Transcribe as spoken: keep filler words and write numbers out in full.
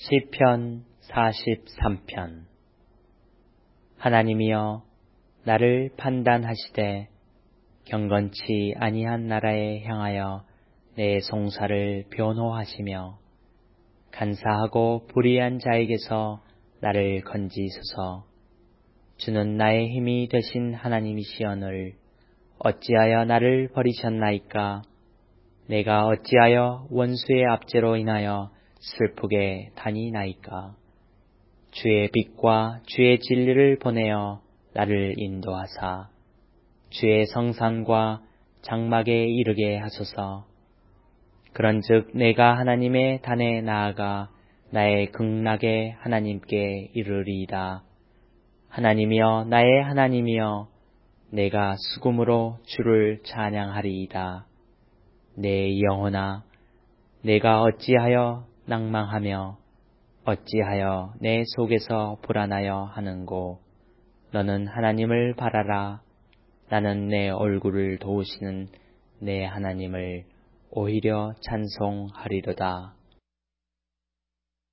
시편 사십삼 편. 하나님이여 나를 판단하시되 경건치 아니한 나라에 향하여 내 송사를 변호하시며 간사하고 불의한 자에게서 나를 건지소서. 주는 나의 힘이 되신 하나님이시오늘 어찌하여 나를 버리셨나이까. 내가 어찌하여 원수의 압제로 인하여 슬프게 다니나이까. 주의 빛과 주의 진리를 보내어 나를 인도하사 주의 성산과 장막에 이르게 하소서. 그런즉 내가 하나님의 단에 나아가 나의 극락의 하나님께 이르리이다. 하나님이여 나의 하나님이여 내가 수금으로 주를 찬양하리이다. 내 영혼아 내가 어찌하여 낭망하며 어찌하여 내 속에서 불안하여 하는고. 너는 하나님을 바라라. 나는 내 얼굴을 도우시는 내 하나님을 오히려 찬송하리로다.